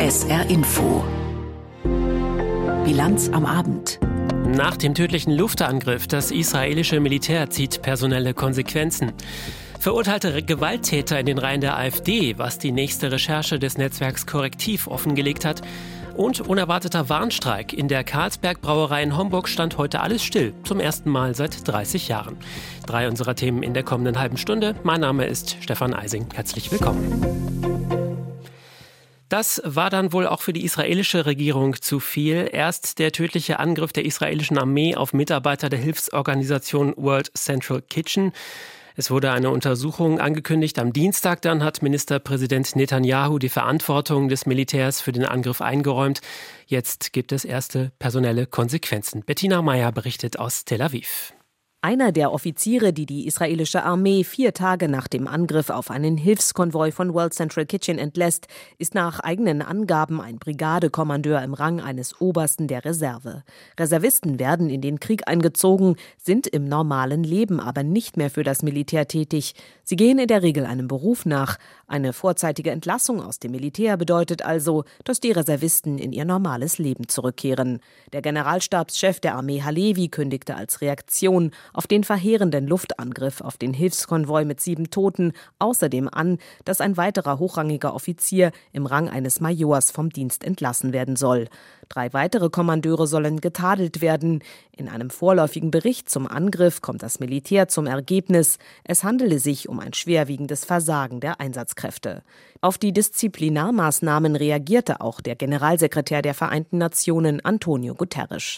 SR Info. Bilanz am Abend. Nach dem tödlichen Luftangriff, das israelische Militär zieht personelle Konsequenzen. Verurteilte Gewalttäter in den Reihen der AfD, was die nächste Recherche des Netzwerks Korrektiv offengelegt hat. Und unerwarteter Warnstreik. In der Carlsberg-Brauerei in Homburg stand heute alles still. Zum ersten Mal seit 30 Jahren. 3 unserer Themen in der kommenden halben Stunde. Mein Name ist Stefan Eising. Herzlich willkommen. Das war dann wohl auch für die israelische Regierung zu viel. Erst der tödliche Angriff der israelischen Armee auf Mitarbeiter der Hilfsorganisation World Central Kitchen. Es wurde eine Untersuchung angekündigt. Am Dienstag dann hat Ministerpräsident Netanyahu die Verantwortung des Militärs für den Angriff eingeräumt. Jetzt gibt es erste personelle Konsequenzen. Bettina Meyer berichtet aus Tel Aviv. Einer der Offiziere, die die israelische Armee 4 Tage nach dem Angriff auf einen Hilfskonvoi von World Central Kitchen entlässt, ist nach eigenen Angaben ein Brigadekommandeur im Rang eines Obersten der Reserve. Reservisten werden in den Krieg eingezogen, sind im normalen Leben aber nicht mehr für das Militär tätig. Sie gehen in der Regel einem Beruf nach. Eine vorzeitige Entlassung aus dem Militär bedeutet also, dass die Reservisten in ihr normales Leben zurückkehren. Der Generalstabschef der Armee Halevi kündigte als Reaktion auf den verheerenden Luftangriff auf den Hilfskonvoi mit 7 Toten außerdem an, dass ein weiterer hochrangiger Offizier im Rang eines Majors vom Dienst entlassen werden soll. 3 weitere Kommandeure sollen getadelt werden. In einem vorläufigen Bericht zum Angriff kommt das Militär zum Ergebnis, es handele sich um ein schwerwiegendes Versagen der Einsatzkräfte. Auf die Disziplinarmaßnahmen reagierte auch der Generalsekretär der Vereinten Nationen, Antonio Guterres.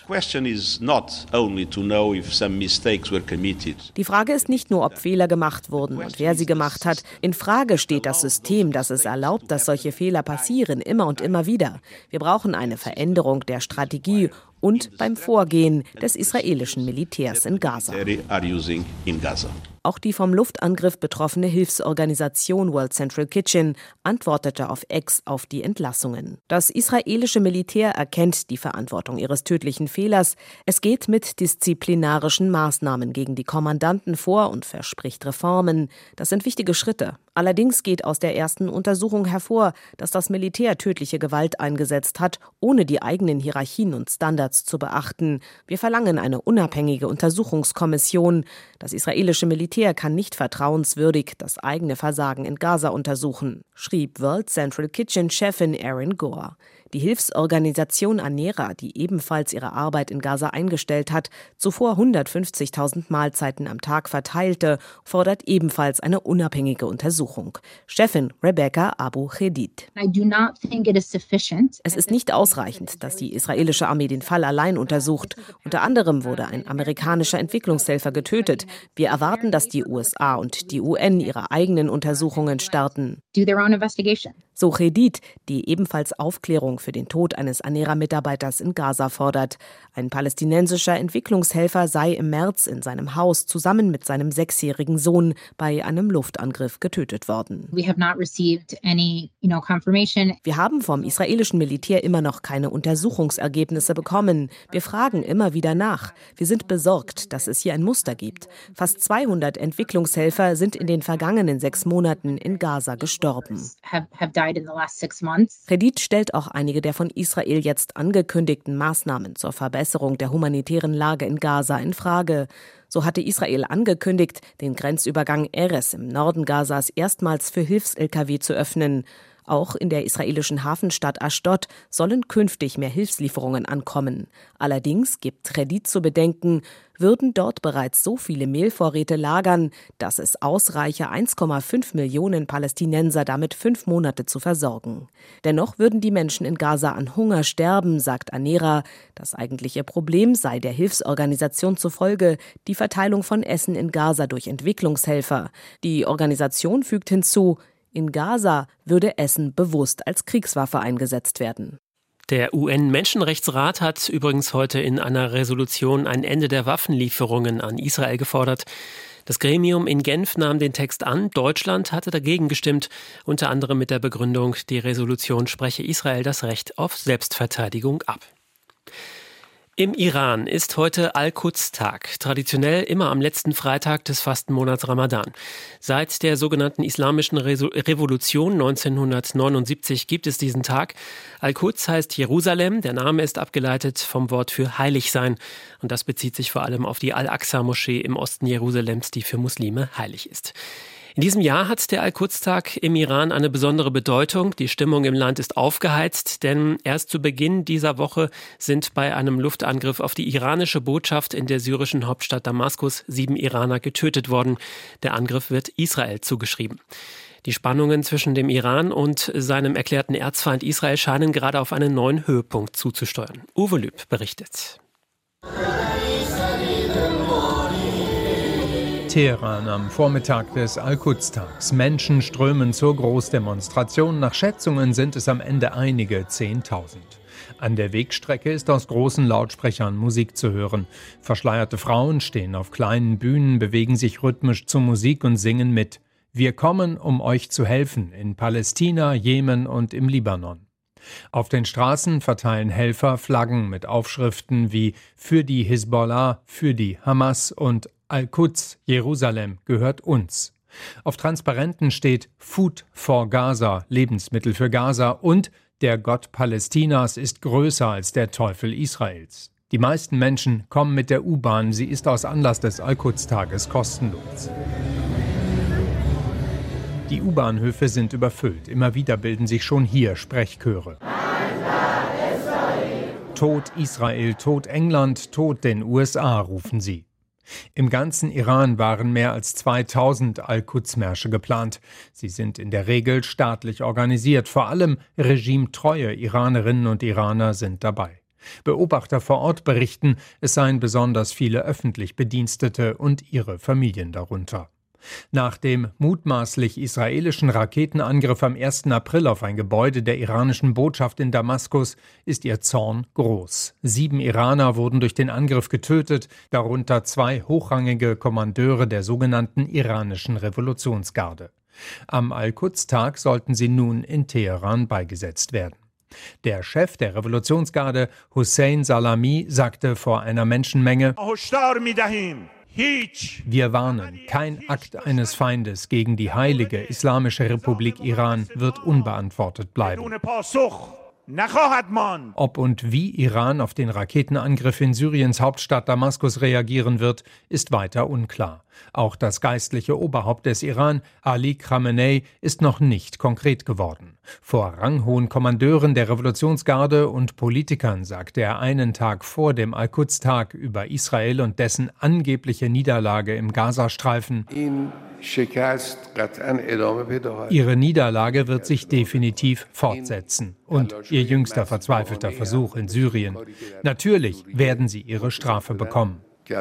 Die Frage ist nicht nur, ob Fehler gemacht wurden und wer sie gemacht hat. In Frage steht das System, das es erlaubt, dass solche Fehler passieren, immer und immer wieder. Wir brauchen eine Veränderung der Strategie und beim Vorgehen des israelischen Militärs in Gaza. Auch die vom Luftangriff betroffene Hilfsorganisation World Central Kitchen antwortete auf X auf die Entlassungen. Das israelische Militär erkennt die Verantwortung ihres tödlichen Fehlers. Es geht mit disziplinarischen Maßnahmen gegen die Kommandanten vor und verspricht Reformen. Das sind wichtige Schritte. Allerdings geht aus der ersten Untersuchung hervor, dass das Militär tödliche Gewalt eingesetzt hat, ohne die eigenen Hierarchien und Standards zu beachten. Wir verlangen eine unabhängige Untersuchungskommission. Das israelische Militär kann nicht vertrauenswürdig das eigene Versagen in Gaza untersuchen, schrieb World Central Kitchen-Chefin Erin Gore. Die Hilfsorganisation ANERA, die ebenfalls ihre Arbeit in Gaza eingestellt hat, zuvor 150.000 Mahlzeiten am Tag verteilte, fordert ebenfalls eine unabhängige Untersuchung. Chefin Rebecca Abu Chedid. Es ist nicht ausreichend, dass die israelische Armee den Fall allein untersucht. Unter anderem wurde ein amerikanischer Entwicklungshelfer getötet. Wir erwarten, dass die USA und die UN ihre eigenen Untersuchungen starten. So Chedid, die ebenfalls Aufklärung für den Tod eines ANERA-Mitarbeiters in Gaza fordert. Ein palästinensischer Entwicklungshelfer sei im März in seinem Haus zusammen mit seinem 6-jährigen Sohn bei einem Luftangriff getötet worden. Wir haben vom israelischen Militär immer noch keine Untersuchungsergebnisse bekommen. Wir fragen immer wieder nach. Wir sind besorgt, dass es hier ein Muster gibt. Fast 200 Entwicklungshelfer sind in den vergangenen 6 Monaten in Gaza gestorben. Chedid stellt auch einige der von Israel jetzt angekündigten Maßnahmen zur Verbesserung der humanitären Lage in Gaza in Frage. So hatte Israel angekündigt, den Grenzübergang Erez im Norden Gazas erstmals für Hilfs-Lkw zu öffnen. Auch in der israelischen Hafenstadt Aschdod sollen künftig mehr Hilfslieferungen ankommen. Allerdings gibt Chedid zu bedenken, würden dort bereits so viele Mehlvorräte lagern, dass es ausreiche, 1,5 Millionen Palästinenser damit 5 Monate zu versorgen. Dennoch würden die Menschen in Gaza an Hunger sterben, sagt ANERA. Das eigentliche Problem sei der Hilfsorganisation zufolge die Verteilung von Essen in Gaza durch Entwicklungshelfer. Die Organisation fügt hinzu, in Gaza würde Essen bewusst als Kriegswaffe eingesetzt werden. Der UN-Menschenrechtsrat hat übrigens heute in einer Resolution ein Ende der Waffenlieferungen an Israel gefordert. Das Gremium in Genf nahm den Text an. Deutschland hatte dagegen gestimmt, unter anderem mit der Begründung, die Resolution spreche Israel das Recht auf Selbstverteidigung ab. Im Iran ist heute Al-Quds-Tag, traditionell immer am letzten Freitag des Fastenmonats Ramadan. Seit der sogenannten Islamischen Revolution 1979 gibt es diesen Tag. Al-Quds heißt Jerusalem, der Name ist abgeleitet vom Wort für heilig sein. Und das bezieht sich vor allem auf die Al-Aqsa-Moschee im Osten Jerusalems, die für Muslime heilig ist. In diesem Jahr hat der Al-Quds-Tag im Iran eine besondere Bedeutung. Die Stimmung im Land ist aufgeheizt, denn erst zu Beginn dieser Woche sind bei einem Luftangriff auf die iranische Botschaft in der syrischen Hauptstadt Damaskus 7 Iraner getötet worden. Der Angriff wird Israel zugeschrieben. Die Spannungen zwischen dem Iran und seinem erklärten Erzfeind Israel scheinen gerade auf einen neuen Höhepunkt zuzusteuern. Uwe Lüb berichtet. Teheran am Vormittag des Al-Quds-Tags. Menschen strömen zur Großdemonstration. Nach Schätzungen sind es am Ende einige 10.000. An der Wegstrecke ist aus großen Lautsprechern Musik zu hören. Verschleierte Frauen stehen auf kleinen Bühnen, bewegen sich rhythmisch zur Musik und singen mit. Wir kommen, um euch zu helfen, in Palästina, Jemen und im Libanon. Auf den Straßen verteilen Helfer Flaggen mit Aufschriften wie für die Hisbollah, für die Hamas und Al-Quds, Jerusalem gehört uns. Auf Transparenten steht Food for Gaza, Lebensmittel für Gaza und der Gott Palästinas ist größer als der Teufel Israels. Die meisten Menschen kommen mit der U-Bahn, sie ist aus Anlass des Al-Quds-Tages kostenlos. Die U-Bahnhöfe sind überfüllt, immer wieder bilden sich schon hier Sprechchöre. Tod Israel, Tod England, Tod den USA, rufen sie. Im ganzen Iran waren mehr als 2000 Al-Quds-Märsche geplant. Sie sind in der Regel staatlich organisiert. Vor allem regimetreue Iranerinnen und Iraner sind dabei. Beobachter vor Ort berichten, es seien besonders viele öffentlich Bedienstete und ihre Familien darunter. Nach dem mutmaßlich israelischen Raketenangriff am 1. April auf ein Gebäude der iranischen Botschaft in Damaskus ist ihr Zorn groß. 7 Iraner wurden durch den Angriff getötet, darunter 2 hochrangige Kommandeure der sogenannten iranischen Revolutionsgarde. Am Al-Quds-Tag sollten sie nun in Teheran beigesetzt werden. Der Chef der Revolutionsgarde, Hossein Salami, sagte vor einer Menschenmenge: Wir warnen, kein Akt eines Feindes gegen die heilige Islamische Republik Iran wird unbeantwortet bleiben. Ob und wie Iran auf den Raketenangriff in Syriens Hauptstadt Damaskus reagieren wird, ist weiter unklar. Auch das geistliche Oberhaupt des Iran, Ali Khamenei, ist noch nicht konkret geworden. Vor ranghohen Kommandeuren der Revolutionsgarde und Politikern sagte er einen Tag vor dem Al-Quds-Tag über Israel und dessen angebliche Niederlage im Gazastreifen: Ihre Niederlage wird sich definitiv fortsetzen. Und ihr jüngster verzweifelter Versuch in Syrien. Natürlich werden sie ihre Strafe bekommen.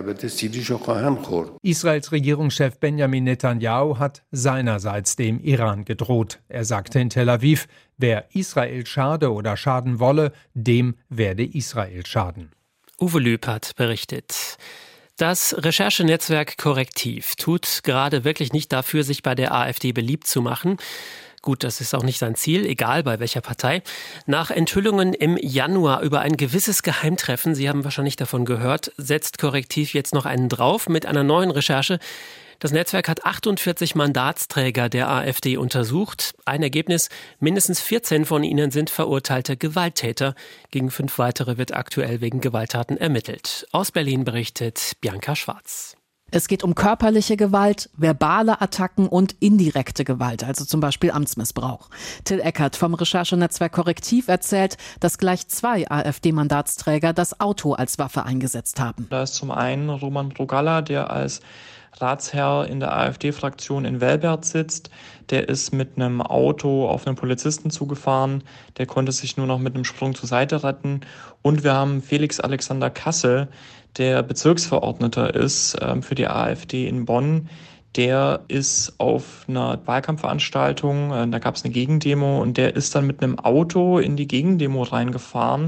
Israels Regierungschef Benjamin Netanyahu hat seinerseits dem Iran gedroht. Er sagte in Tel Aviv, wer Israel schade oder schaden wolle, dem werde Israel schaden. Uwe Lüb hat berichtet. Das Recherchenetzwerk Correctiv tut gerade wirklich nicht dafür, sich bei der AfD beliebt zu machen. Gut, das ist auch nicht sein Ziel, egal bei welcher Partei. Nach Enthüllungen im Januar über ein gewisses Geheimtreffen, Sie haben wahrscheinlich davon gehört, setzt Correctiv jetzt noch einen drauf mit einer neuen Recherche. Das Netzwerk hat 48 Mandatsträger der AfD untersucht. Ein Ergebnis: mindestens 14 von ihnen sind verurteilte Gewalttäter. Gegen 5 weitere wird aktuell wegen Gewalttaten ermittelt. Aus Berlin berichtet Bianca Schwarz. Es geht um körperliche Gewalt, verbale Attacken und indirekte Gewalt, also zum Beispiel Amtsmissbrauch. Till Eckert vom Recherchenetzwerk Correctiv erzählt, dass gleich 2 AfD-Mandatsträger das Auto als Waffe eingesetzt haben. Da ist zum einen Roman Rogalla, der als Ratsherr in der AfD-Fraktion in Velbert sitzt. Der ist mit einem Auto auf einen Polizisten zugefahren. Der konnte sich nur noch mit einem Sprung zur Seite retten. Und wir haben Felix Alexander Kassel, der Bezirksverordneter ist für die AfD in Bonn. Der ist auf einer Wahlkampfveranstaltung, da gab es eine Gegendemo und der ist dann mit einem Auto in die Gegendemo reingefahren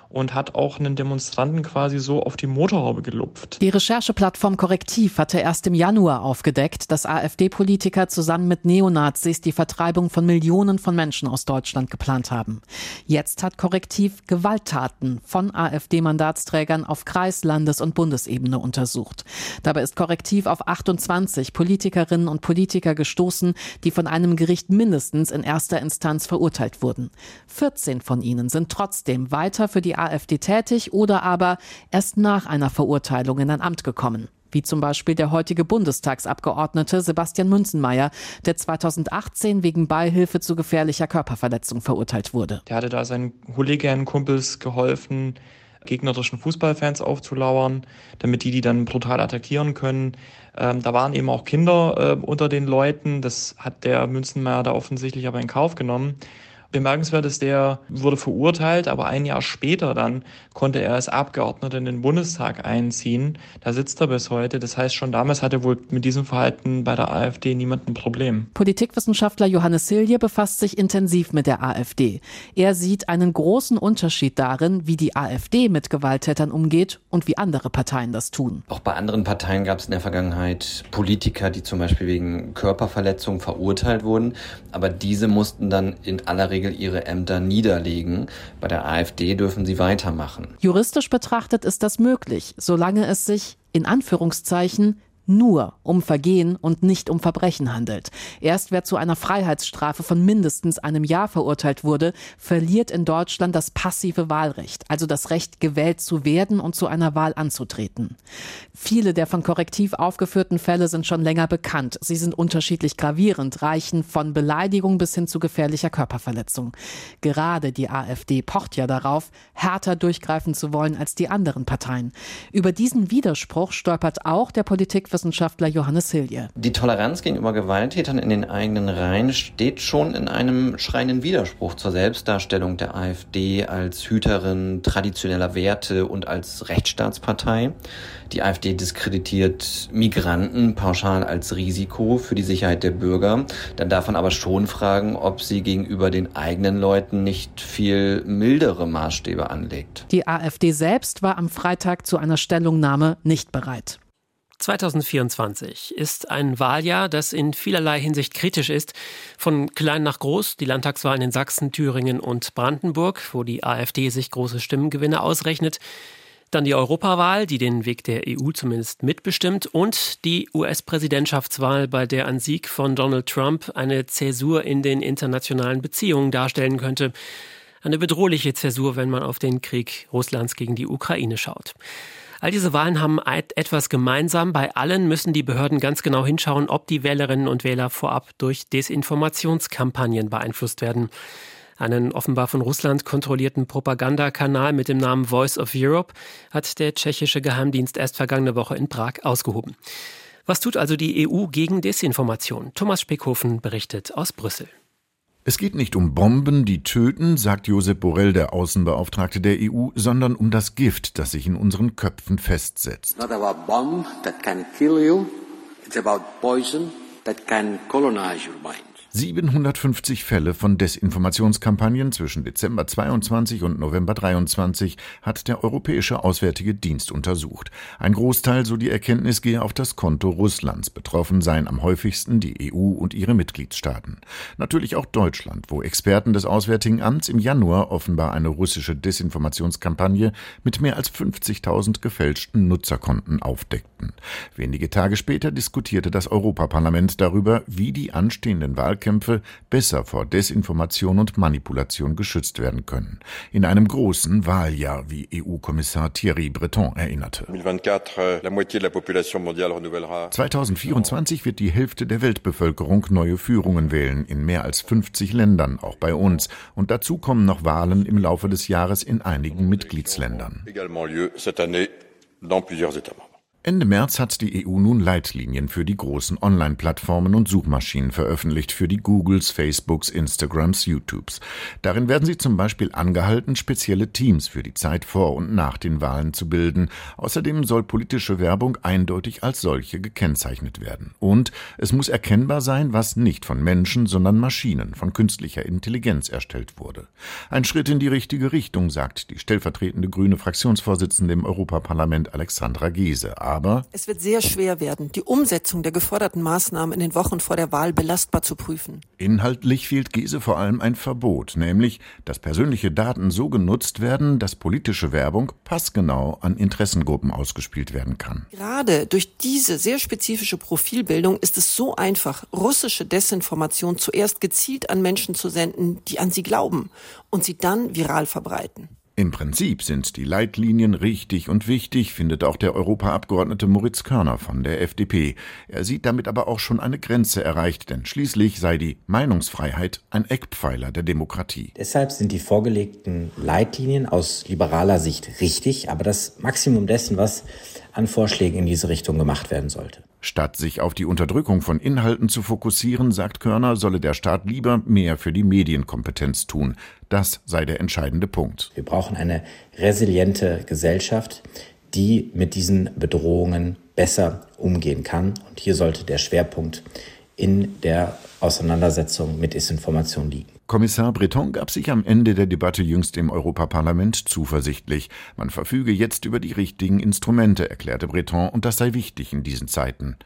und hat auch einen Demonstranten quasi so auf die Motorhaube gelupft. Die Rechercheplattform Correctiv hatte erst im Januar aufgedeckt, dass AfD-Politiker zusammen mit Neonazis die Vertreibung von Millionen von Menschen aus Deutschland geplant haben. Jetzt hat Correctiv Gewalttaten von AfD-Mandatsträgern auf Kreis-, Landes- und Bundesebene untersucht. Dabei ist Correctiv auf 28 Politikerinnen und Politiker gestoßen, die von einem Gericht mindestens in erster Instanz verurteilt wurden. 14 von ihnen sind trotzdem weiter für die AfD tätig oder aber erst nach einer Verurteilung in ein Amt gekommen. Wie zum Beispiel der heutige Bundestagsabgeordnete Sebastian Münzenmaier, der 2018 wegen Beihilfe zu gefährlicher Körperverletzung verurteilt wurde. Der hatte da seinen Hooligan-Kumpels geholfen, gegnerischen Fußballfans aufzulauern, damit die dann brutal attackieren können. Da waren eben auch Kinder unter den Leuten. Das hat der Münzenmaier da offensichtlich aber in Kauf genommen. Bemerkenswert ist, der wurde verurteilt, aber ein Jahr später dann konnte er als Abgeordneter in den Bundestag einziehen. Da sitzt er bis heute. Das heißt, schon damals hatte wohl mit diesem Verhalten bei der AfD niemand ein Problem. Politikwissenschaftler Johannes Hilje befasst sich intensiv mit der AfD. Er sieht einen großen Unterschied darin, wie die AfD mit Gewalttätern umgeht und wie andere Parteien das tun. Auch bei anderen Parteien gab es in der Vergangenheit Politiker, die zum Beispiel wegen Körperverletzung verurteilt wurden. Aber diese mussten dann in aller Regel ihre Ämter niederlegen. Bei der AfD dürfen sie weitermachen. Juristisch betrachtet ist das möglich, solange es sich, in Anführungszeichen, nur um Vergehen und nicht um Verbrechen handelt. Erst wer zu einer Freiheitsstrafe von mindestens einem Jahr verurteilt wurde, verliert in Deutschland das passive Wahlrecht, also das Recht, gewählt zu werden und zu einer Wahl anzutreten. Viele der von Correctiv aufgeführten Fälle sind schon länger bekannt. Sie sind unterschiedlich gravierend, reichen von Beleidigung bis hin zu gefährlicher Körperverletzung. Gerade die AfD pocht ja darauf, härter durchgreifen zu wollen als die anderen Parteien. Über diesen Widerspruch stolpert auch der Politikwissenschaftler Johannes Hilje. Die Toleranz gegenüber Gewalttätern in den eigenen Reihen steht schon in einem schreienden Widerspruch zur Selbstdarstellung der AfD als Hüterin traditioneller Werte und als Rechtsstaatspartei. Die AfD diskreditiert Migranten pauschal als Risiko für die Sicherheit der Bürger. Dann darf man aber schon fragen, ob sie gegenüber den eigenen Leuten nicht viel mildere Maßstäbe anlegt. Die AfD selbst war am Freitag zu einer Stellungnahme nicht bereit. 2024 ist ein Wahljahr, das in vielerlei Hinsicht kritisch ist. Von klein nach groß, die Landtagswahlen in Sachsen, Thüringen und Brandenburg, wo die AfD sich große Stimmengewinne ausrechnet. Dann die Europawahl, die den Weg der EU zumindest mitbestimmt. Und die US-Präsidentschaftswahl, bei der ein Sieg von Donald Trump eine Zäsur in den internationalen Beziehungen darstellen könnte. Eine bedrohliche Zäsur, wenn man auf den Krieg Russlands gegen die Ukraine schaut. All diese Wahlen haben etwas gemeinsam. Bei allen müssen die Behörden ganz genau hinschauen, ob die Wählerinnen und Wähler vorab durch Desinformationskampagnen beeinflusst werden. Einen offenbar von Russland kontrollierten Propagandakanal mit dem Namen Voice of Europe hat der tschechische Geheimdienst erst vergangene Woche in Prag ausgehoben. Was tut also die EU gegen Desinformation? Thomas Speckhofen berichtet aus Brüssel. Es geht nicht um Bomben, die töten, sagt Josep Borrell, der Außenbeauftragte der EU, sondern um das Gift, das sich in unseren Köpfen festsetzt. Not about bomb that can kill you, it's about poison that can colonize your mind. 750 Fälle von Desinformationskampagnen zwischen Dezember 22 und November 23 hat der Europäische Auswärtige Dienst untersucht. Ein Großteil, so die Erkenntnis, gehe auf das Konto Russlands. Betroffen seien am häufigsten die EU und ihre Mitgliedstaaten. Natürlich auch Deutschland, wo Experten des Auswärtigen Amts im Januar offenbar eine russische Desinformationskampagne mit mehr als 50.000 gefälschten Nutzerkonten aufdeckten. Wenige Tage später diskutierte das Europaparlament darüber, wie die anstehenden Wahlkämpfe besser vor Desinformation und Manipulation geschützt werden können. In einem großen Wahljahr, wie EU-Kommissar Thierry Breton erinnerte. 2024 wird die Hälfte der Weltbevölkerung neue Führungen wählen, in mehr als 50 Ländern, auch bei uns. Und dazu kommen noch Wahlen im Laufe des Jahres in einigen Mitgliedsländern. Ende März hat die EU nun Leitlinien für die großen Online-Plattformen und Suchmaschinen veröffentlicht, für die Googles, Facebooks, Instagrams, YouTubes. Darin werden sie zum Beispiel angehalten, spezielle Teams für die Zeit vor und nach den Wahlen zu bilden. Außerdem soll politische Werbung eindeutig als solche gekennzeichnet werden. Und es muss erkennbar sein, was nicht von Menschen, sondern Maschinen, von künstlicher Intelligenz erstellt wurde. Ein Schritt in die richtige Richtung, sagt die stellvertretende grüne Fraktionsvorsitzende im Europaparlament Alexandra Geese. Aber es wird sehr schwer werden, die Umsetzung der geforderten Maßnahmen in den Wochen vor der Wahl belastbar zu prüfen. Inhaltlich fehlt Geese vor allem ein Verbot, nämlich, dass persönliche Daten so genutzt werden, dass politische Werbung passgenau an Interessengruppen ausgespielt werden kann. Gerade durch diese sehr spezifische Profilbildung ist es so einfach, russische Desinformation zuerst gezielt an Menschen zu senden, die an sie glauben und sie dann viral verbreiten. Im Prinzip sind die Leitlinien richtig und wichtig, findet auch der Europaabgeordnete Moritz Körner von der FDP. Er sieht damit aber auch schon eine Grenze erreicht, denn schließlich sei die Meinungsfreiheit ein Eckpfeiler der Demokratie. Deshalb sind die vorgelegten Leitlinien aus liberaler Sicht richtig, aber das Maximum dessen, was an Vorschlägen in diese Richtung gemacht werden sollte. Statt sich auf die Unterdrückung von Inhalten zu fokussieren, sagt Körner, solle der Staat lieber mehr für die Medienkompetenz tun. Das sei der entscheidende Punkt. Wir brauchen eine resiliente Gesellschaft, die mit diesen Bedrohungen besser umgehen kann. Und hier sollte der Schwerpunkt in der Auseinandersetzung mit Desinformation liegen. Kommissar Breton gab sich am Ende der Debatte jüngst im Europaparlament zuversichtlich. Man verfüge jetzt über die richtigen Instrumente, erklärte Breton, und das sei wichtig in diesen Zeiten.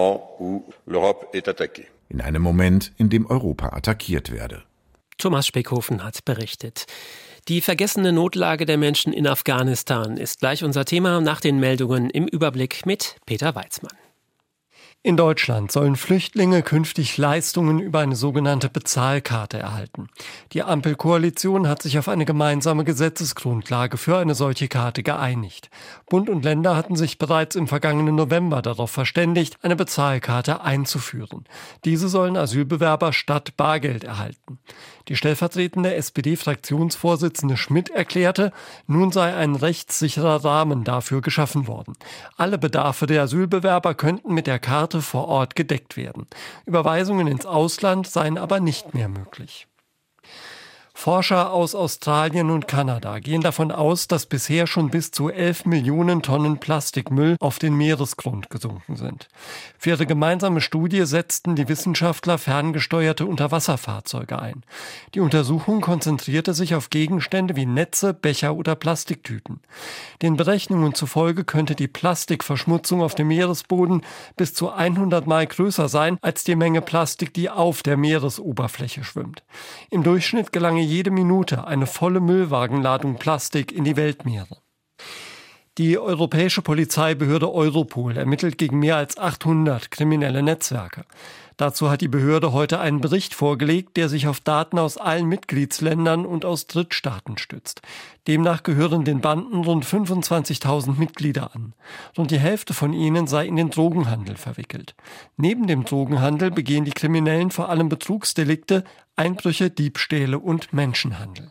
In einem Moment, in dem Europa attackiert werde. Thomas Speckhofen hat berichtet. Die vergessene Notlage der Menschen in Afghanistan ist gleich unser Thema nach den Meldungen im Überblick mit Peter Weizmann. In Deutschland sollen Flüchtlinge künftig Leistungen über eine sogenannte Bezahlkarte erhalten. Die Ampelkoalition hat sich auf eine gemeinsame Gesetzesgrundlage für eine solche Karte geeinigt. Bund und Länder hatten sich bereits im vergangenen November darauf verständigt, eine Bezahlkarte einzuführen. Diese sollen Asylbewerber statt Bargeld erhalten. Die stellvertretende SPD-Fraktionsvorsitzende Schmidt erklärte, nun sei ein rechtssicherer Rahmen dafür geschaffen worden. Alle Bedarfe der Asylbewerber könnten mit der Karte vor Ort gedeckt werden. Überweisungen ins Ausland seien aber nicht mehr möglich. Forscher aus Australien und Kanada gehen davon aus, dass bisher schon bis zu 11 Millionen Tonnen Plastikmüll auf den Meeresgrund gesunken sind. Für ihre gemeinsame Studie setzten die Wissenschaftler ferngesteuerte Unterwasserfahrzeuge ein. Die Untersuchung konzentrierte sich auf Gegenstände wie Netze, Becher oder Plastiktüten. Den Berechnungen zufolge könnte die Plastikverschmutzung auf dem Meeresboden bis zu 100 Mal größer sein als die Menge Plastik, die auf der Meeresoberfläche schwimmt. Im Durchschnitt gelange jede Minute eine volle Müllwagenladung Plastik in die Weltmeere. Die europäische Polizeibehörde Europol ermittelt gegen mehr als 800 kriminelle Netzwerke. Dazu hat die Behörde heute einen Bericht vorgelegt, der sich auf Daten aus allen Mitgliedsländern und aus Drittstaaten stützt. Demnach gehören den Banden rund 25.000 Mitglieder an. Rund die Hälfte von ihnen sei in den Drogenhandel verwickelt. Neben dem Drogenhandel begehen die Kriminellen vor allem Betrugsdelikte, Einbrüche, Diebstähle und Menschenhandel.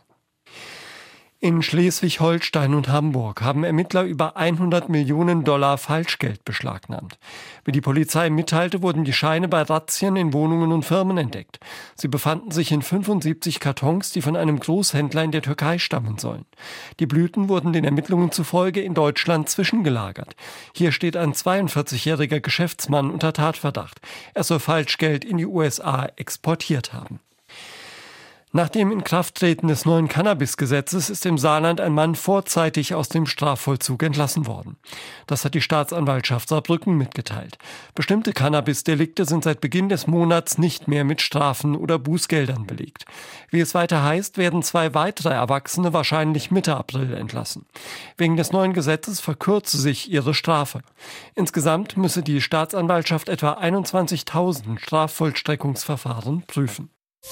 In Schleswig-Holstein und Hamburg haben Ermittler über 100 Millionen Dollar Falschgeld beschlagnahmt. Wie die Polizei mitteilte, wurden die Scheine bei Razzien in Wohnungen und Firmen entdeckt. Sie befanden sich in 75 Kartons, die von einem Großhändler in der Türkei stammen sollen. Die Blüten wurden den Ermittlungen zufolge in Deutschland zwischengelagert. Hier steht ein 42-jähriger Geschäftsmann unter Tatverdacht. Er soll Falschgeld in die USA exportiert haben. Nach dem Inkrafttreten des neuen Cannabis-Gesetzes ist im Saarland ein Mann vorzeitig aus dem Strafvollzug entlassen worden. Das hat die Staatsanwaltschaft Saarbrücken mitgeteilt. Bestimmte Cannabis-Delikte sind seit Beginn des Monats nicht mehr mit Strafen oder Bußgeldern belegt. Wie es weiter heißt, werden 2 weitere Erwachsene wahrscheinlich Mitte April entlassen. Wegen des neuen Gesetzes verkürze sich ihre Strafe. Insgesamt müsse die Staatsanwaltschaft etwa 21.000 Strafvollstreckungsverfahren prüfen.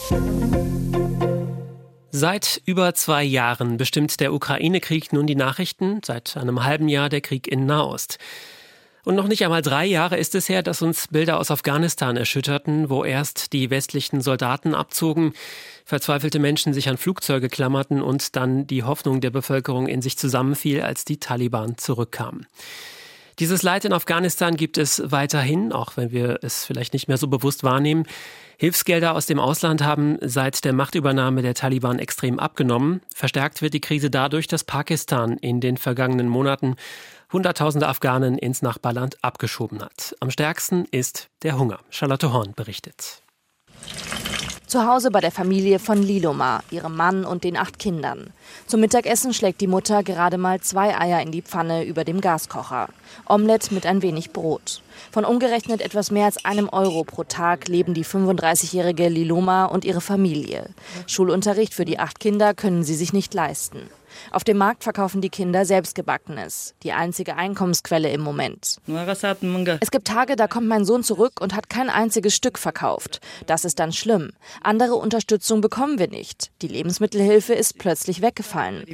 Seit über 2 Jahren bestimmt der Ukraine-Krieg nun die Nachrichten, seit einem halben Jahr der Krieg in Nahost. Und noch nicht einmal 3 Jahre ist es her, dass uns Bilder aus Afghanistan erschütterten, wo erst die westlichen Soldaten abzogen, verzweifelte Menschen sich an Flugzeuge klammerten und dann die Hoffnung der Bevölkerung in sich zusammenfiel, als die Taliban zurückkamen. Dieses Leid in Afghanistan gibt es weiterhin, auch wenn wir es vielleicht nicht mehr so bewusst wahrnehmen. Hilfsgelder aus dem Ausland haben seit der Machtübernahme der Taliban extrem abgenommen. Verstärkt wird die Krise dadurch, dass Pakistan in den vergangenen Monaten Hunderttausende Afghanen ins Nachbarland abgeschoben hat. Am stärksten ist der Hunger. Charlotte Horn berichtet. Zu Hause bei der Familie von Liloma, ihrem Mann und den 8 Kindern. Zum Mittagessen schlägt die Mutter gerade mal 2 Eier in die Pfanne über dem Gaskocher. Omelett mit ein wenig Brot. Von umgerechnet etwas mehr als €1 pro Tag leben die 35-jährige Liloma und ihre Familie. Schulunterricht für die 8 Kinder können sie sich nicht leisten. Auf dem Markt verkaufen die Kinder Selbstgebackenes, die einzige Einkommensquelle im Moment. Es gibt Tage, da kommt mein Sohn zurück und hat kein einziges Stück verkauft. Das ist dann schlimm. Andere Unterstützung bekommen wir nicht. Die Lebensmittelhilfe ist plötzlich weggefallen.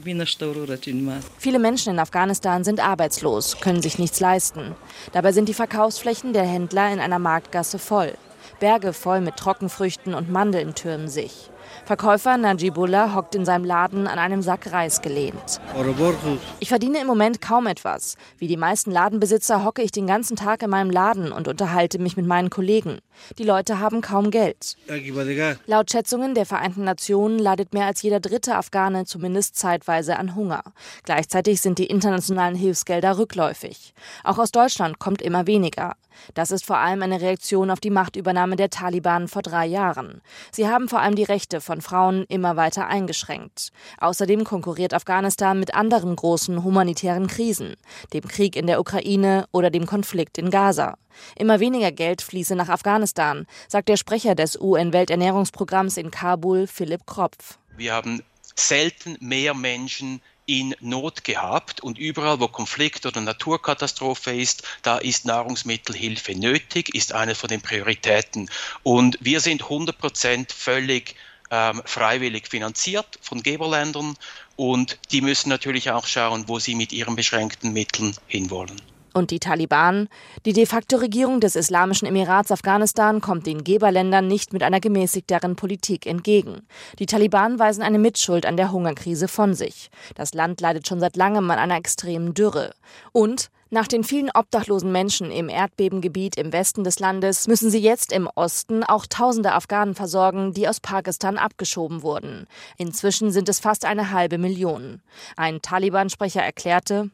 Viele Menschen in Afghanistan sind arbeitslos, können sich nichts leisten. Dabei sind die Verkaufsflächen der Händler in einer Marktgasse voll. Berge voll mit Trockenfrüchten und Mandeln türmen sich. Verkäufer Najibullah hockt in seinem Laden an einem Sack Reis gelehnt. Ich verdiene im Moment kaum etwas. Wie die meisten Ladenbesitzer hocke ich den ganzen Tag in meinem Laden und unterhalte mich mit meinen Kollegen. Die Leute haben kaum Geld. Laut Schätzungen der Vereinten Nationen leidet mehr als jeder 3. Afghane zumindest zeitweise an Hunger. Gleichzeitig sind die internationalen Hilfsgelder rückläufig. Auch aus Deutschland kommt immer weniger. Das ist vor allem eine Reaktion auf die Machtübernahme der Taliban vor 3 Jahren. Sie haben vor allem die Rechte von Frauen immer weiter eingeschränkt. Außerdem konkurriert Afghanistan mit anderen großen humanitären Krisen, dem Krieg in der Ukraine oder dem Konflikt in Gaza. Immer weniger Geld fließe nach Afghanistan, sagt der Sprecher des UN-Welternährungsprogramms in Kabul, Philipp Kropf. Wir haben selten mehr Menschen in Not gehabt und überall, wo Konflikt oder Naturkatastrophe ist, da ist Nahrungsmittelhilfe nötig, ist eine von den Prioritäten. Und wir sind 100% völlig freiwillig finanziert von Geberländern und die müssen natürlich auch schauen, wo sie mit ihren beschränkten Mitteln hinwollen. Und die Taliban? Die de facto Regierung des Islamischen Emirats Afghanistan kommt den Geberländern nicht mit einer gemäßigteren Politik entgegen. Die Taliban weisen eine Mitschuld an der Hungerkrise von sich. Das Land leidet schon seit langem an einer extremen Dürre. Und nach den vielen obdachlosen Menschen im Erdbebengebiet im Westen des Landes müssen sie jetzt im Osten auch tausende Afghanen versorgen, die aus Pakistan abgeschoben wurden. Inzwischen sind es fast 500.000. Ein Taliban-Sprecher erklärte: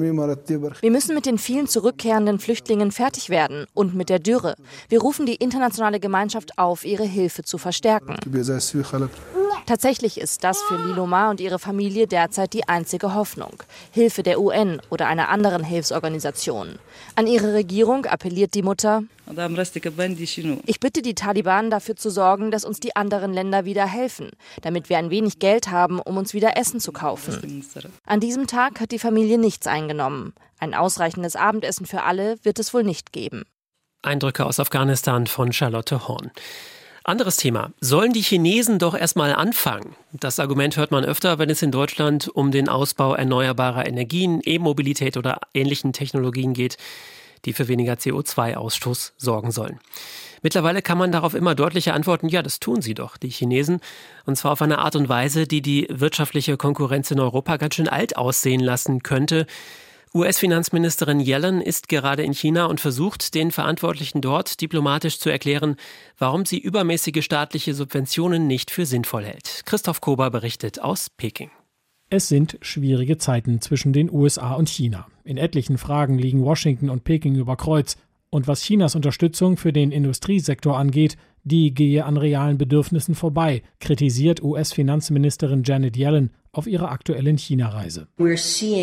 Wir müssen mit den vielen zurückkehrenden Flüchtlingen fertig werden und mit der Dürre. Wir rufen die internationale Gemeinschaft auf, ihre Hilfe zu verstärken. Tatsächlich ist das für Liloma und ihre Familie derzeit die einzige Hoffnung. Hilfe der UN oder einer anderen Hilfsorganisation. An ihre Regierung appelliert die Mutter: Ich bitte die Taliban dafür zu sorgen, dass uns die anderen Länder wieder helfen, damit wir ein wenig Geld haben, um uns wieder Essen zu kaufen. An diesem Tag hat die Familie nichts eingenommen. Ein ausreichendes Abendessen für alle wird es wohl nicht geben. Eindrücke aus Afghanistan von Charlotte Horn. Anderes Thema. Sollen die Chinesen doch erstmal anfangen? Das Argument hört man öfter, wenn es in Deutschland um den Ausbau erneuerbarer Energien, E-Mobilität oder ähnlichen Technologien geht, die für weniger CO2-Ausstoß sorgen sollen. Mittlerweile kann man darauf immer deutlicher antworten: Ja, das tun sie doch, die Chinesen. Und zwar auf eine Art und Weise, die die wirtschaftliche Konkurrenz in Europa ganz schön alt aussehen lassen könnte. US-Finanzministerin Yellen ist gerade in China und versucht, den Verantwortlichen dort diplomatisch zu erklären, warum sie übermäßige staatliche Subventionen nicht für sinnvoll hält. Christoph Kober berichtet aus Peking. Es sind schwierige Zeiten zwischen den USA und China. In etlichen Fragen liegen Washington und Peking über Kreuz. Und was Chinas Unterstützung für den Industriesektor angeht, die gehe an realen Bedürfnissen vorbei, kritisiert US-Finanzministerin Janet Yellen auf ihrer aktuellen China-Reise. Wir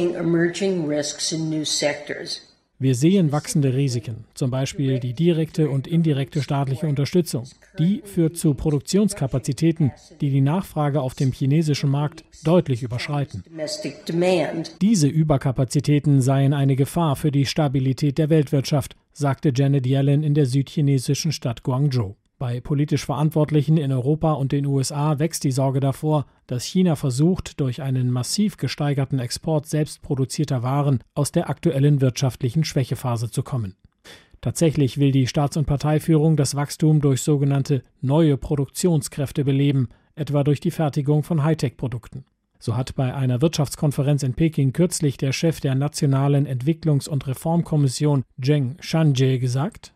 sehen wachsende Risiken, zum Beispiel die direkte und indirekte staatliche Unterstützung. Die führt zu Produktionskapazitäten, die die Nachfrage auf dem chinesischen Markt deutlich überschreiten. Diese Überkapazitäten seien eine Gefahr für die Stabilität der Weltwirtschaft, sagte Janet Yellen in der südchinesischen Stadt Guangzhou. Bei politisch Verantwortlichen in Europa und den USA wächst die Sorge davor, dass China versucht, durch einen massiv gesteigerten Export selbstproduzierter Waren aus der aktuellen wirtschaftlichen Schwächephase zu kommen. Tatsächlich will die Staats- und Parteiführung das Wachstum durch sogenannte neue Produktionskräfte beleben, etwa durch die Fertigung von Hightech-Produkten. So hat bei einer Wirtschaftskonferenz in Peking kürzlich der Chef der Nationalen Entwicklungs- und Reformkommission Zheng Shanjie gesagt: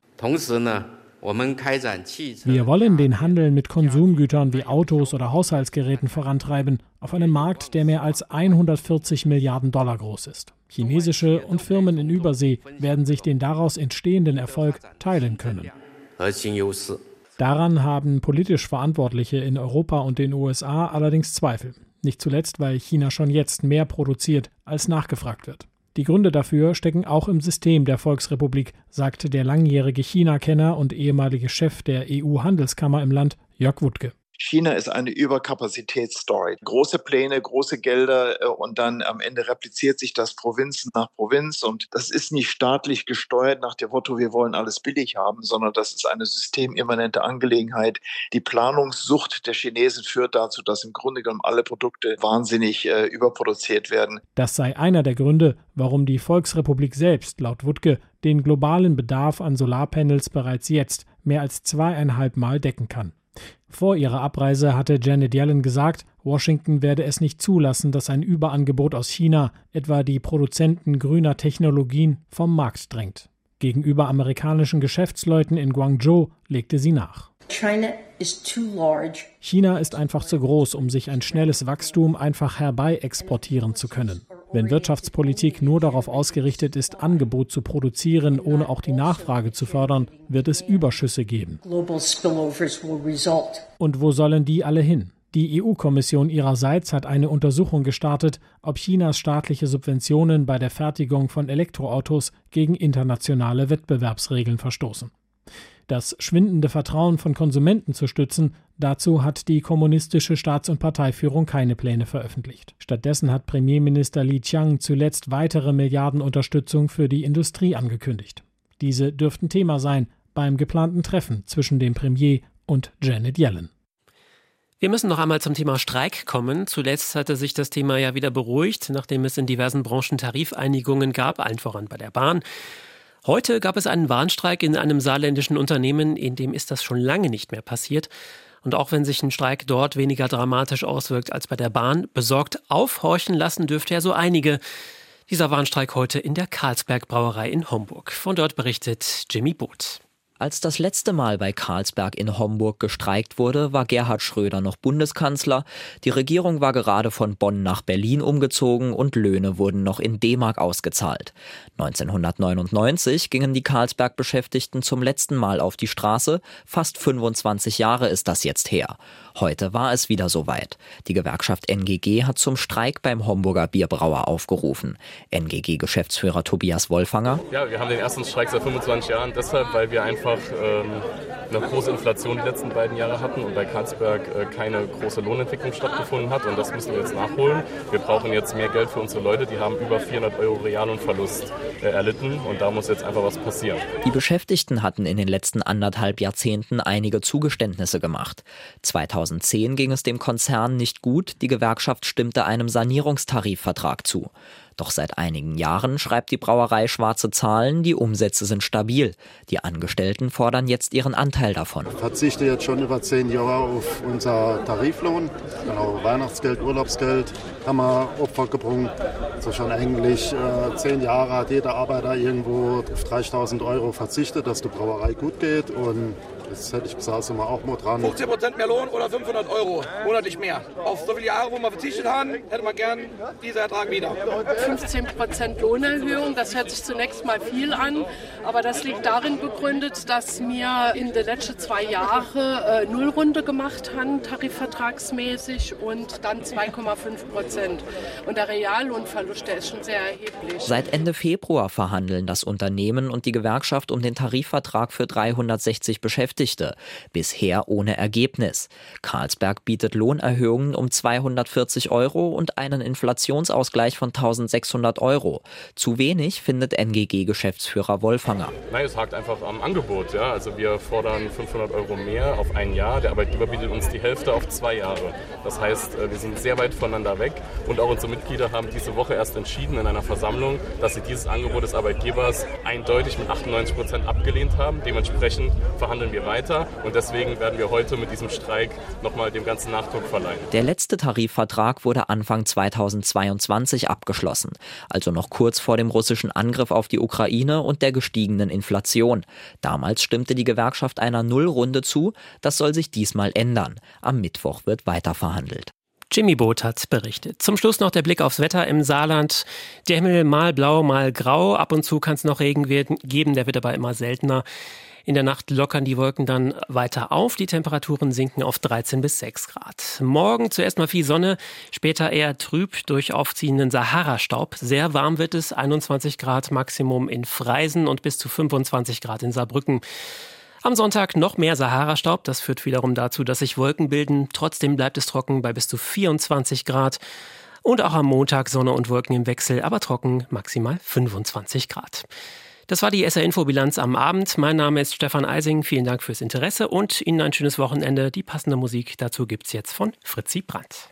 Wir wollen den Handel mit Konsumgütern wie Autos oder Haushaltsgeräten vorantreiben, auf einem Markt, der mehr als 140 Milliarden Dollar groß ist. Chinesische und Firmen in Übersee werden sich den daraus entstehenden Erfolg teilen können. Daran haben politisch Verantwortliche in Europa und den USA allerdings Zweifel. Nicht zuletzt, weil China schon jetzt mehr produziert, als nachgefragt wird. Die Gründe dafür stecken auch im System der Volksrepublik, sagte der langjährige China-Kenner und ehemalige Chef der EU-Handelskammer im Land, Jörg Wuttke. China ist eine Überkapazitätsstory. Große Pläne, große Gelder und dann am Ende repliziert sich das Provinz nach Provinz. Und das ist nicht staatlich gesteuert nach dem Motto, wir wollen alles billig haben, sondern das ist eine systemimmanente Angelegenheit. Die Planungssucht der Chinesen führt dazu, dass im Grunde genommen alle Produkte wahnsinnig überproduziert werden. Das sei einer der Gründe, warum die Volksrepublik selbst, laut Wuttke, den globalen Bedarf an Solarpanels bereits jetzt mehr als 2,5 Mal decken kann. Vor ihrer Abreise hatte Janet Yellen gesagt, Washington werde es nicht zulassen, dass ein Überangebot aus China, etwa die Produzenten grüner Technologien, vom Markt drängt. Gegenüber amerikanischen Geschäftsleuten in Guangzhou legte sie nach. China ist einfach zu groß, um sich ein schnelles Wachstum einfach herbei exportieren zu können. Wenn Wirtschaftspolitik nur darauf ausgerichtet ist, Angebot zu produzieren, ohne auch die Nachfrage zu fördern, wird es Überschüsse geben. Und wo sollen die alle hin? Die EU-Kommission ihrerseits hat eine Untersuchung gestartet, ob Chinas staatliche Subventionen bei der Fertigung von Elektroautos gegen internationale Wettbewerbsregeln verstoßen. Das schwindende Vertrauen von Konsumenten zu stützen, dazu hat die kommunistische Staats- und Parteiführung keine Pläne veröffentlicht. Stattdessen hat Premierminister Li Qiang zuletzt weitere Milliardenunterstützung für die Industrie angekündigt. Diese dürften Thema sein beim geplanten Treffen zwischen dem Premier und Janet Yellen. Wir müssen noch einmal zum Thema Streik kommen. Zuletzt hatte sich das Thema ja wieder beruhigt, nachdem es in diversen Branchen Tarifeinigungen gab, allen voran bei der Bahn. Heute gab es einen Warnstreik in einem saarländischen Unternehmen, in dem ist das schon lange nicht mehr passiert. Und auch wenn sich ein Streik dort weniger dramatisch auswirkt als bei der Bahn, besorgt aufhorchen lassen dürfte er so einige. Dieser Warnstreik heute in der Carlsberg Brauerei in Homburg. Von dort berichtet Jimmy Boot. Als das letzte Mal bei Carlsberg in Homburg gestreikt wurde, war Gerhard Schröder noch Bundeskanzler. Die Regierung war gerade von Bonn nach Berlin umgezogen und Löhne wurden noch in D-Mark ausgezahlt. 1999 gingen die Carlsberg-Beschäftigten zum letzten Mal auf die Straße. Fast 25 Jahre ist das jetzt her. Heute war es wieder soweit. Die Gewerkschaft NGG hat zum Streik beim Homburger Bierbrauer aufgerufen. NGG-Geschäftsführer Tobias Wolfanger. Ja, wir haben den ersten Streik seit 25 Jahren, deshalb, weil wir einfach eine große Inflation die letzten beiden Jahre hatten und bei Carlsberg keine große Lohnentwicklung stattgefunden hat. Und das müssen wir jetzt nachholen. Wir brauchen jetzt mehr Geld für unsere Leute. Die haben über 400 € Reallohnverlust erlitten und da muss jetzt einfach was passieren. Die Beschäftigten hatten in den letzten 1,5 Jahrzehnten einige Zugeständnisse gemacht. 2010 ging es dem Konzern nicht gut. Die Gewerkschaft stimmte einem Sanierungstarifvertrag zu. Doch seit einigen Jahren schreibt die Brauerei schwarze Zahlen, die Umsätze sind stabil. Die Angestellten fordern jetzt ihren Anteil davon. Ich verzichte jetzt schon über 10 Jahre auf unser Tariflohn. Genau, Weihnachtsgeld, Urlaubsgeld haben wir Opfer gebracht. Also schon eigentlich 10 Jahre hat jeder Arbeiter irgendwo auf 30.000 € verzichtet, dass die Brauerei gut geht. Und jetzt hätte ich gesagt, sind wir auch mal dran. 50% mehr Lohn oder 500 € monatlich mehr. Auf so viele Jahre, wo wir verzichtet haben, hätte man gern diesen Ertrag wieder. 15% Lohnerhöhung, das hört sich zunächst mal viel an, aber das liegt darin begründet, dass wir in den letzten 2 Jahren Nullrunde gemacht haben, tarifvertragsmäßig, und dann 2,5%. Und der Reallohnverlust, der ist schon sehr erheblich. Seit Ende Februar verhandeln das Unternehmen und die Gewerkschaft um den Tarifvertrag für 360 Beschäftigte. Bisher ohne Ergebnis. Carlsberg bietet Lohnerhöhungen um 240 € und einen Inflationsausgleich von 1.600 €. Zu wenig findet NGG-Geschäftsführer Wolfanger. Nein, es hakt einfach am Angebot. Ja? Also wir fordern 500 € mehr auf ein Jahr. Der Arbeitgeber bietet uns die Hälfte auf 2 Jahre. Das heißt, wir sind sehr weit voneinander weg. Und auch unsere Mitglieder haben diese Woche erst entschieden in einer Versammlung, dass sie dieses Angebot des Arbeitgebers eindeutig mit 98% abgelehnt haben. Dementsprechend verhandeln wir weiter. Und deswegen werden wir heute mit diesem Streik nochmal dem ganzen Nachdruck verleihen. Der letzte Tarifvertrag wurde Anfang 2022 abgeschlossen, also noch kurz vor dem russischen Angriff auf die Ukraine und der gestiegenen Inflation. Damals stimmte die Gewerkschaft einer Nullrunde zu. Das soll sich diesmal ändern. Am Mittwoch wird weiter verhandelt. Jimmy Boot hat berichtet. Zum Schluss noch der Blick aufs Wetter im Saarland. Der Himmel mal blau, mal grau. Ab und zu kann es noch Regen geben, der wird aber immer seltener. In der Nacht lockern die Wolken dann weiter auf. Die Temperaturen sinken auf 13 bis 6 Grad. Morgen zuerst mal viel Sonne, später eher trüb durch aufziehenden Sahara-Staub. Sehr warm wird es, 21 Grad Maximum in Freisen und bis zu 25 Grad in Saarbrücken. Am Sonntag noch mehr Sahara-Staub. Das führt wiederum dazu, dass sich Wolken bilden. Trotzdem bleibt es trocken bei bis zu 24 Grad. Und auch am Montag Sonne und Wolken im Wechsel, aber trocken, maximal 25 Grad. Das war die SR-Info-Bilanz am Abend. Mein Name ist Stefan Eising. Vielen Dank fürs Interesse und Ihnen ein schönes Wochenende. Die passende Musik dazu gibt's jetzt von Fritzi Brandt.